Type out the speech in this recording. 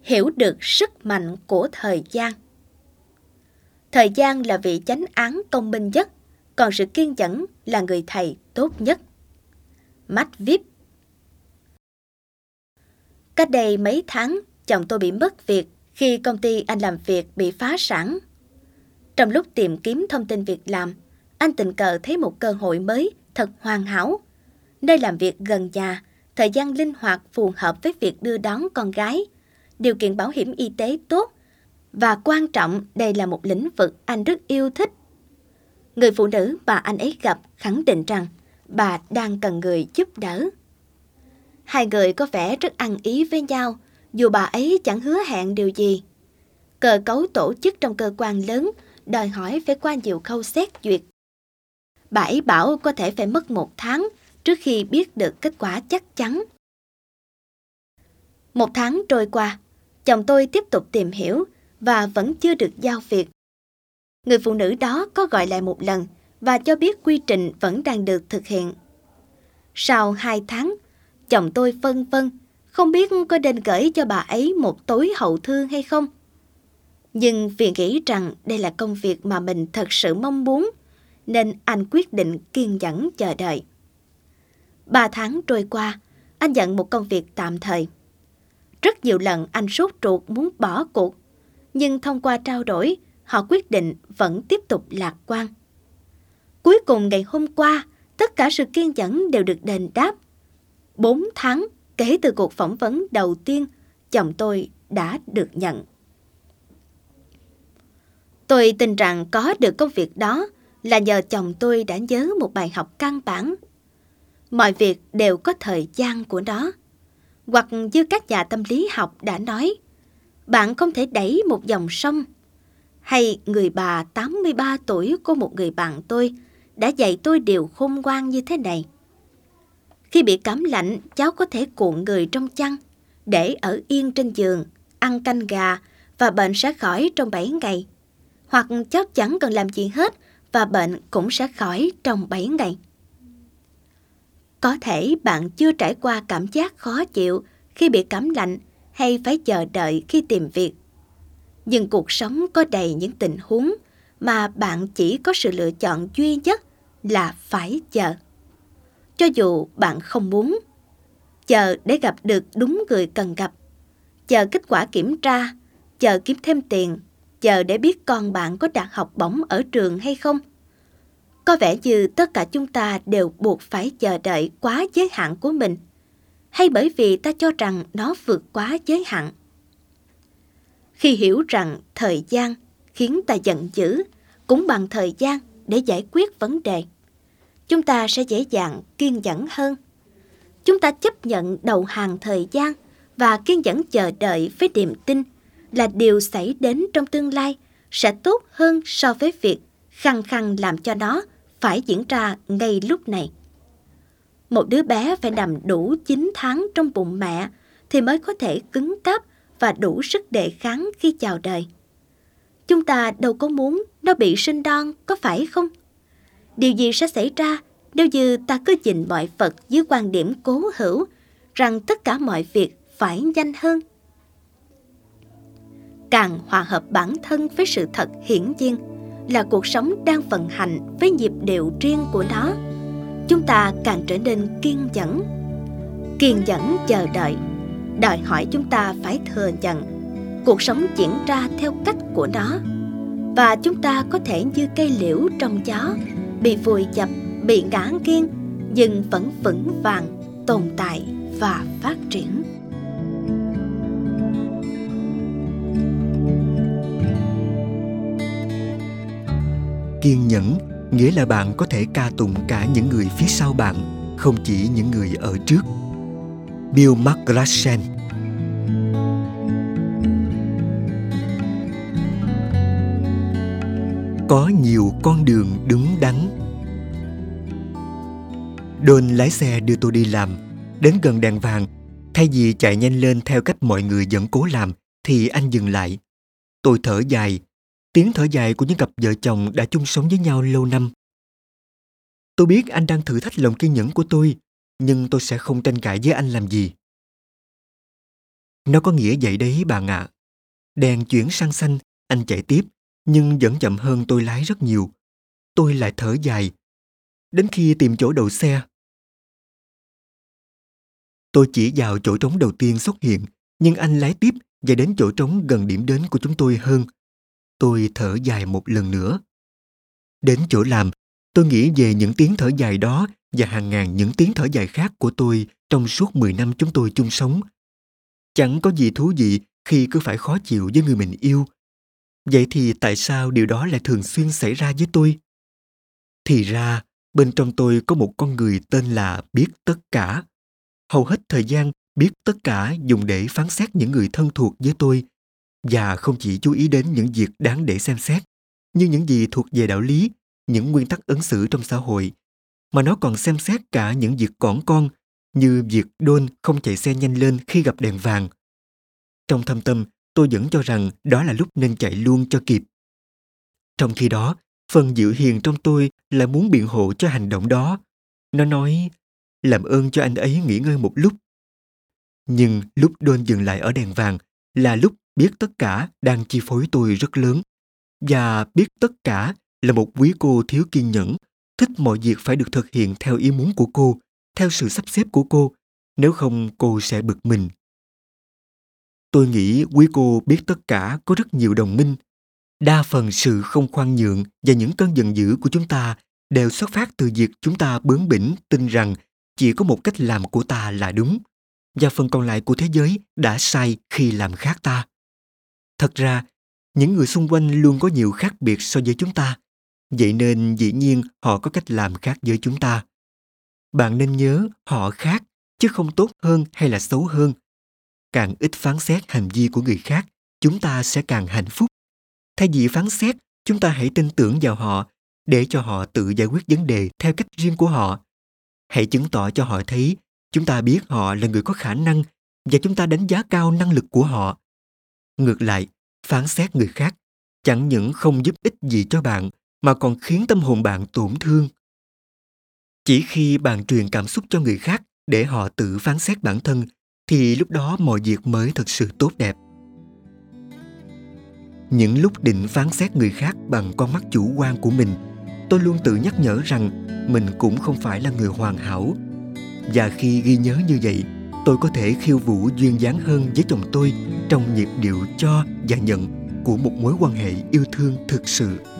hiểu được sức mạnh của thời gian. Thời gian là vị chánh án công minh nhất, còn sự kiên nhẫn là người thầy tốt nhất. Matt Viếp. Cách đây mấy tháng, chồng tôi bị mất việc khi công ty anh làm việc bị phá sản. Trong lúc tìm kiếm thông tin việc làm, anh tình cờ thấy một cơ hội mới thật hoàn hảo. Nơi làm việc gần nhà, thời gian linh hoạt phù hợp với việc đưa đón con gái, điều kiện bảo hiểm y tế tốt, và quan trọng đây là một lĩnh vực anh rất yêu thích. Người phụ nữ mà anh ấy gặp khẳng định rằng bà đang cần người giúp đỡ. Hai người có vẻ rất ăn ý với nhau, dù bà ấy chẳng hứa hẹn điều gì. Cơ cấu tổ chức trong cơ quan lớn đòi hỏi phải qua nhiều khâu xét duyệt. Bà ấy bảo có thể phải mất 1 tháng trước khi biết được kết quả chắc chắn. 1 tháng trôi qua, chồng tôi tiếp tục tìm hiểu và vẫn chưa được giao việc. Người phụ nữ đó có gọi lại một lần và cho biết quy trình vẫn đang được thực hiện. Sau 2 tháng, chồng tôi phân vân, không biết có nên gửi cho bà ấy một tối hậu thư hay không. Nhưng vì nghĩ rằng đây là công việc mà mình thật sự mong muốn, nên anh quyết định kiên nhẫn chờ đợi. 3 tháng trôi qua, anh nhận một công việc tạm thời. Rất nhiều lần anh sốt ruột muốn bỏ cuộc, nhưng thông qua trao đổi, họ quyết định vẫn tiếp tục lạc quan. Cuối cùng ngày hôm qua, tất cả sự kiên nhẫn đều được đền đáp. 4 tháng kể từ cuộc phỏng vấn đầu tiên, chồng tôi đã được nhận. Tôi tin rằng có được công việc đó là nhờ chồng tôi đã nhớ một bài học căn bản. Mọi việc đều có thời gian của nó. Hoặc như các nhà tâm lý học đã nói, bạn không thể đẩy một dòng sông. Hay người bà 83 tuổi của một người bạn tôi đã dạy tôi điều khôn ngoan như thế này. Khi bị cảm lạnh, cháu có thể cuộn người trong chăn, để ở yên trên giường, ăn canh gà và bệnh sẽ khỏi trong 7 ngày. Hoặc cháu chẳng cần làm gì hết và bệnh cũng sẽ khỏi trong 7 ngày. Có thể bạn chưa trải qua cảm giác khó chịu khi bị cảm lạnh hay phải chờ đợi khi tìm việc. Nhưng cuộc sống có đầy những tình huống mà bạn chỉ có sự lựa chọn duy nhất là phải chờ. Cho dù bạn không muốn, chờ để gặp được đúng người cần gặp, chờ kết quả kiểm tra, chờ kiếm thêm tiền, chờ để biết con bạn có đạt học bổng ở trường hay không. Có vẻ như tất cả chúng ta đều buộc phải chờ đợi quá giới hạn của mình, hay bởi vì ta cho rằng nó vượt quá giới hạn. Khi hiểu rằng thời gian khiến ta giận dữ, cũng bằng thời gian để giải quyết vấn đề, chúng ta sẽ dễ dàng kiên nhẫn hơn. Chúng ta chấp nhận đầu hàng thời gian và kiên nhẫn chờ đợi với niềm tin là điều xảy đến trong tương lai sẽ tốt hơn so với việc khăng khăng làm cho nó phải diễn ra ngay lúc này. Một đứa bé phải nằm đủ 9 tháng trong bụng mẹ thì mới có thể cứng cáp và đủ sức đề kháng khi chào đời. Chúng ta đâu có muốn nó bị sinh non, có phải không? Điều gì sẽ xảy ra nếu như ta cứ nhìn mọi vật dưới quan điểm cố hữu rằng tất cả mọi việc phải nhanh hơn? Càng hòa hợp bản thân với sự thật hiển nhiên là cuộc sống đang vận hành với nhịp điệu riêng của nó, chúng ta càng trở nên kiên nhẫn. Kiên nhẫn chờ đợi đòi hỏi chúng ta phải thừa nhận cuộc sống diễn ra theo cách của nó, và chúng ta có thể như cây liễu trong gió, bị vùi dập, bị ngã nghiêng, nhưng vẫn vững vàng tồn tại và phát triển. Kiên nhẫn nghĩa là bạn có thể ca tụng cả những người phía sau bạn, không chỉ những người ở trước. Bill McGlashan. Có nhiều con đường đúng đắn. Don lái xe đưa tôi đi làm. Đến gần đèn vàng, thay vì chạy nhanh lên theo cách mọi người vẫn cố làm, thì anh dừng lại. Tôi thở dài, tiếng thở dài của những cặp vợ chồng đã chung sống với nhau lâu năm. Tôi biết anh đang thử thách lòng kiên nhẫn của tôi, nhưng tôi sẽ không tranh cãi với anh làm gì. Nó có nghĩa vậy đấy bạn ạ. Đèn chuyển sang xanh, anh chạy tiếp, nhưng vẫn chậm hơn tôi lái rất nhiều. Tôi lại thở dài. Đến khi tìm chỗ đậu xe, tôi chỉ vào chỗ trống đầu tiên xuất hiện, nhưng anh lái tiếp và đến chỗ trống gần điểm đến của chúng tôi hơn. Tôi thở dài một lần nữa. Đến chỗ làm, tôi nghĩ về những tiếng thở dài đó và hàng ngàn những tiếng thở dài khác của tôi trong suốt 10 năm chúng tôi chung sống. Chẳng có gì thú vị khi cứ phải khó chịu với người mình yêu. Vậy thì tại sao điều đó lại thường xuyên xảy ra với tôi? Thì ra, bên trong tôi có một con người tên là biết tất cả. Hầu hết thời gian, biết tất cả dùng để phán xét những người thân thuộc với tôi, và không chỉ chú ý đến những việc đáng để xem xét, như những gì thuộc về đạo lý, những nguyên tắc ứng xử trong xã hội, mà nó còn xem xét cả những việc cỏn con, như việc Đôn không chạy xe nhanh lên khi gặp đèn vàng. Trong thâm tâm, tôi vẫn cho rằng đó là lúc nên chạy luôn cho kịp. Trong khi đó, phần dịu hiền trong tôi là muốn biện hộ cho hành động đó. Nó nói, làm ơn cho anh ấy nghỉ ngơi một lúc. Nhưng lúc Đôn dừng lại ở đèn vàng là lúc biết tất cả đang chi phối tôi rất lớn. Và biết tất cả là một quý cô thiếu kiên nhẫn, thích mọi việc phải được thực hiện theo ý muốn của cô, theo sự sắp xếp của cô, nếu không cô sẽ bực mình. Tôi nghĩ quý cô biết tất cả có rất nhiều đồng minh. Đa phần sự không khoan nhượng và những cơn giận dữ của chúng ta đều xuất phát từ việc chúng ta bướng bỉnh tin rằng chỉ có một cách làm của ta là đúng, và phần còn lại của thế giới đã sai khi làm khác ta. Thật ra, những người xung quanh luôn có nhiều khác biệt so với chúng ta, vậy nên dĩ nhiên họ có cách làm khác với chúng ta. Bạn nên nhớ họ khác, chứ không tốt hơn hay là xấu hơn. Càng ít phán xét hành vi của người khác, chúng ta sẽ càng hạnh phúc. Thay vì phán xét, chúng ta hãy tin tưởng vào họ, để cho họ tự giải quyết vấn đề theo cách riêng của họ. Hãy chứng tỏ cho họ thấy chúng ta biết họ là người có khả năng và chúng ta đánh giá cao năng lực của họ. Ngược lại, phán xét người khác chẳng những không giúp ích gì cho bạn mà còn khiến tâm hồn bạn tổn thương. Chỉ khi bạn truyền cảm xúc cho người khác để họ tự phán xét bản thân thì lúc đó mọi việc mới thật sự tốt đẹp. Những lúc định phán xét người khác bằng con mắt chủ quan của mình, tôi luôn tự nhắc nhở rằng mình cũng không phải là người hoàn hảo. Và khi ghi nhớ như vậy, tôi có thể khiêu vũ duyên dáng hơn với chồng tôi trong nhịp điệu cho và nhận của một mối quan hệ yêu thương thực sự.